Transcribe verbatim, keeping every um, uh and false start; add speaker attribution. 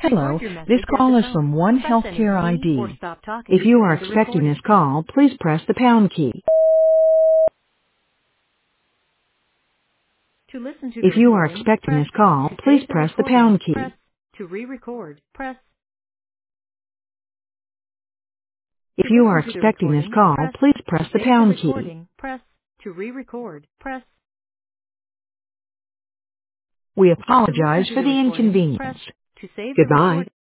Speaker 1: Hello, this call is from One Healthcare I D. If you are expecting this call, please press the pound key.
Speaker 2: To listen to the
Speaker 1: If you are
Speaker 2: recording,
Speaker 1: expecting
Speaker 2: press.
Speaker 1: this call,
Speaker 2: To
Speaker 1: please
Speaker 2: save the
Speaker 1: press the
Speaker 2: recording,
Speaker 1: pound
Speaker 2: press.
Speaker 1: key.
Speaker 2: To re-record, press.
Speaker 1: If
Speaker 2: To
Speaker 1: you are
Speaker 2: listen to the
Speaker 1: expecting this
Speaker 2: recording,
Speaker 1: call,
Speaker 2: press.
Speaker 1: please
Speaker 2: To
Speaker 1: press the
Speaker 2: save the
Speaker 1: pound key.
Speaker 2: recording, press. To re-record, press.
Speaker 1: We
Speaker 2: To listen
Speaker 1: apologize
Speaker 2: to
Speaker 1: for
Speaker 2: the
Speaker 1: the
Speaker 2: recording, press.
Speaker 1: inconvenience.
Speaker 2: To save the
Speaker 1: Goodbye.
Speaker 2: recording.